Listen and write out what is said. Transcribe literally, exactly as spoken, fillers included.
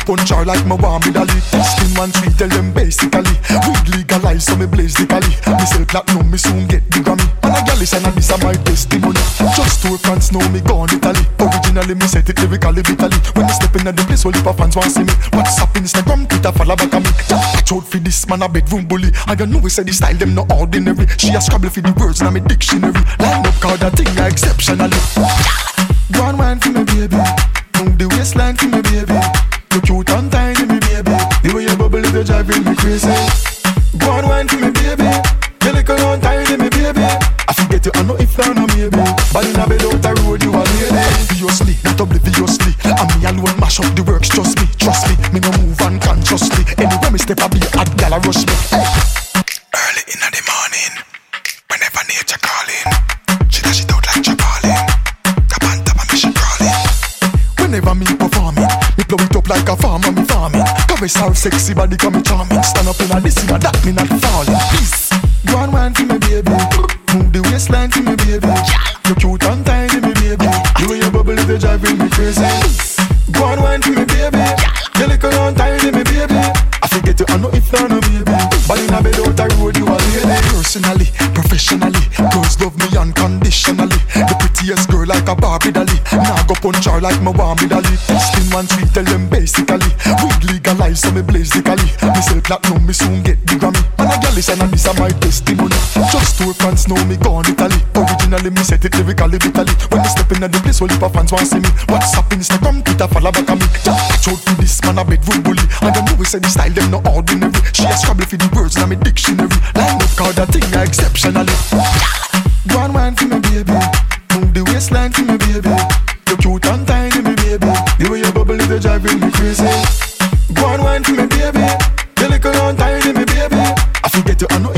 punch her like my warm with Ali. Testing one sweet, tell them basically weed legalize, so me blaze the cali. Me sell platinum, me soon get the Grammy. And a gal is and this are my testimony. Just two fans know me gone Italy. Originally me set it lyrically bitally. When me step in at the place, all the fans want see me. What's up Instagram, Twitter, follow back on me. Watch out for this man a bedroom bully. I don't know we say the style them no ordinary. She a scrabble for the words in my dictionary. Line up card that thing I exceptionally. Go on wine for me baby. Move the waistline for me baby. You cute and tiny me baby. The way you bubble is driving me crazy. Go on wine for me baby. You little and tiny me baby. I forget you I know if you're not maybe. But in a bed out the road you are lady. Obviously, not obliviously. And me alone mash up the works, trust me, trust me. Me no move unconsciously. Anywhere me step I be a hot gal a rush me. Hey. Early in the morning, whenever nature calling, she dash it out like Chabalin. Cap on top of me she crawling. Whenever me performing, me blow it up like a farmer me farming. Caress her sexy body come me charming. Stand up in a this in a that me not falling. Peace. Go on wine for me baby. Move the waistline for me baby. You cute and tiny me baby. The way you bubble is driving me crazy. Go on wine for me baby. You little and tiny me baby. I forget you I know if you're not baby. But in a bed out the road you are lady. Personally, professionally, girls love me unconditionally. The prettiest girl like a Barbie dolly. Now go punch her like my warm with Ali. Testing one sweet, tell them basically weed legalize, so me blaze the cali. Me sell platinum, me soon get the Grammy. And a gal is and this are my testimony. Just two fans know me gone Italy. Originally me set it lyrically bitally. When me step in at the place, all the fans want see me. What's up Instagram, Twitter, follow back on me. Watch out for this man a bedroom bully. I don't know we say the style them no ordinary. She a scrabble for the words in my dictionary. Line up card that thing I exceptionally. Go on wine for me baby. Move the waistline for me baby. You cute and tiny me baby. The way you bubble is driving me crazy. Go on wine for me baby. You little and tiny me baby. I forget you I know